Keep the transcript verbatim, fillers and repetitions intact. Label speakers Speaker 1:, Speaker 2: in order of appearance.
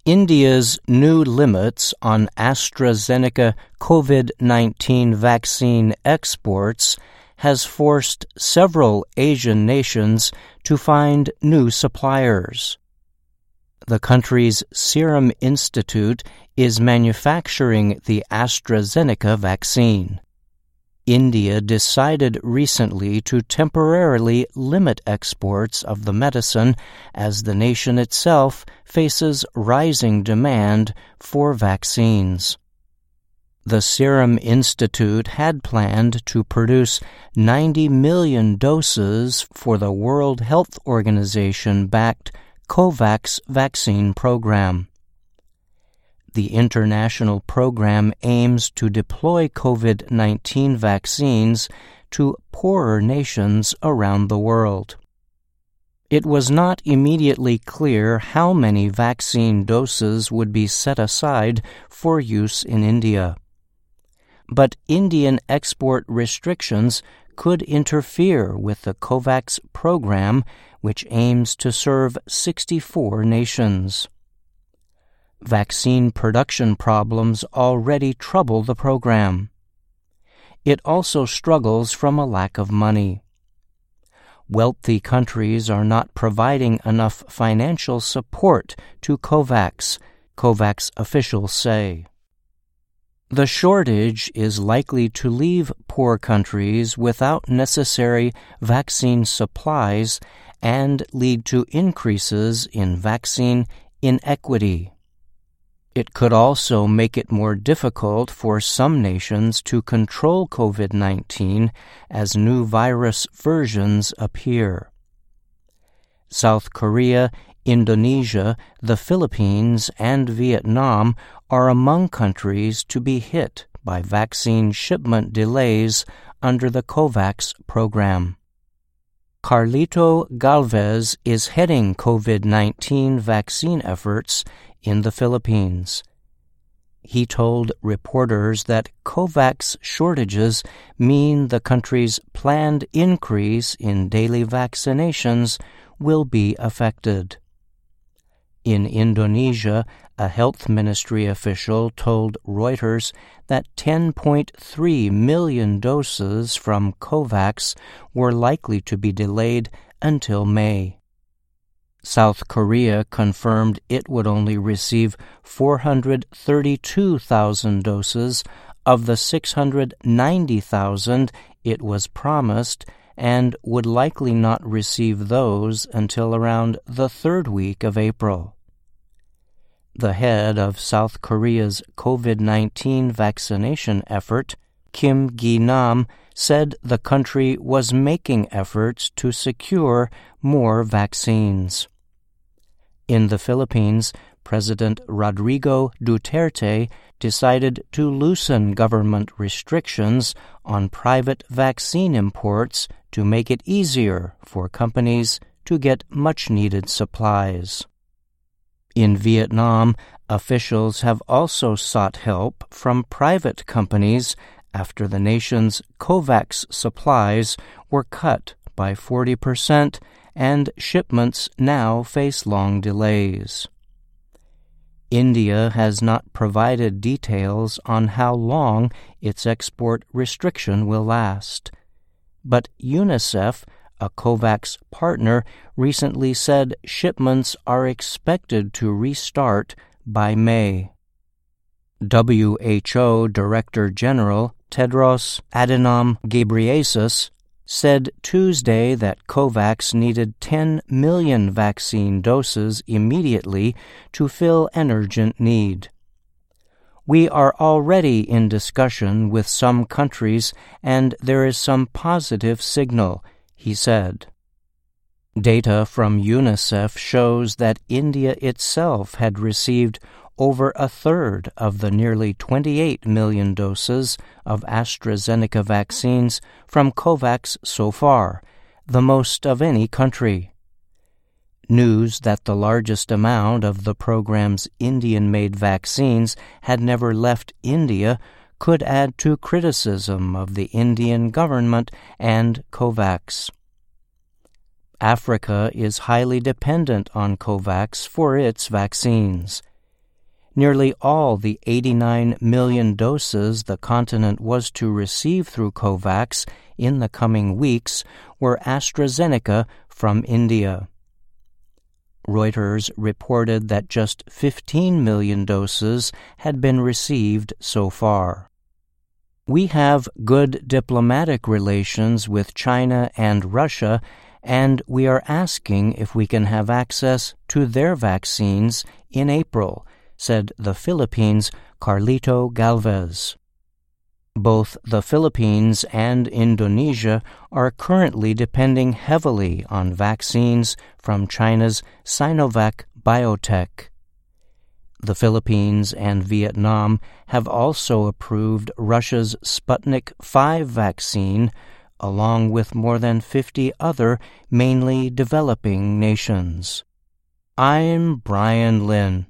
Speaker 1: India's new limits on AstraZeneca COVID nineteen vaccine exports has forced several Asian nations to find new suppliers. The country's Serum Institute is manufacturing the AstraZeneca vaccine. India decided recently to temporarily limit exports of the medicine as the nation itself faces rising demand for vaccines. The Serum Institute had planned to produce ninety million doses for the World Health Organization-backed COVAX vaccine program. The international program aims to deploy COVID nineteen vaccines to poorer nations around the world. It was not immediately clear how many vaccine doses would be set aside for use in India. But Indian export restrictions could interfere with the COVAX program, which aims to serve sixty-four nations. Vaccine production problems already trouble the program. It also struggles from a lack of money. Wealthy countries are not providing enough financial support to COVAX, COVAX officials say. The shortage is likely to leave poor countries without necessary vaccine supplies and lead to increases in vaccine inequity. It could also make it more difficult for some nations to control COVID nineteen as new virus versions appear. South Korea, Indonesia, the Philippines, and Vietnam are among countries to be hit by vaccine shipment delays under the COVAX program. Carlito Galvez is heading COVID nineteen vaccine efforts in the Philippines. He told reporters that COVAX shortages mean the country's planned increase in daily vaccinations will be affected. In Indonesia, a health ministry official told Reuters that ten point three million doses from COVAX were likely to be delayed until May. South Korea confirmed it would only receive four hundred thirty-two thousand doses of the six hundred ninety thousand it was promised and would likely not receive those until around the third week of April. The head of South Korea's COVID nineteen vaccination effort, Kim Gi-nam, said the country was making efforts to secure more vaccines. In the Philippines, President Rodrigo Duterte decided to loosen government restrictions on private vaccine imports to make it easier for companies to get much-needed supplies. In Vietnam, officials have also sought help from private companies after the nation's COVAX supplies were cut by forty percent and shipments now face long delays. India has not provided details on how long its export restriction will last, but UNICEF, a COVAX partner, recently said shipments are expected to restart by May. W H O Director General Tedros Adhanom Ghebreyesus said Tuesday that COVAX needed ten million vaccine doses immediately to fill an urgent need. We are already in discussion with some countries, and there is some positive signal, he said. Data from UNICEF shows that India itself had received over a third of the nearly twenty-eight million doses of AstraZeneca vaccines from COVAX so far, the most of any country. News that the largest amount of the program's Indian-made vaccines had never left India could add to criticism of the Indian government and COVAX. Africa is highly dependent on COVAX for its vaccines. Nearly all the eighty-nine million doses the continent was to receive through COVAX in the coming weeks were AstraZeneca from India. Reuters reported that just fifteen million doses had been received so far. We have good diplomatic relations with China and Russia, and we are asking if we can have access to their vaccines in April, said the Philippines' Carlito Galvez. Both the Philippines and Indonesia are currently depending heavily on vaccines from China's Sinovac Biotech. The Philippines and Vietnam have also approved Russia's Sputnik five vaccine, along with more than fifty other mainly developing nations. I'm Brian Lynn.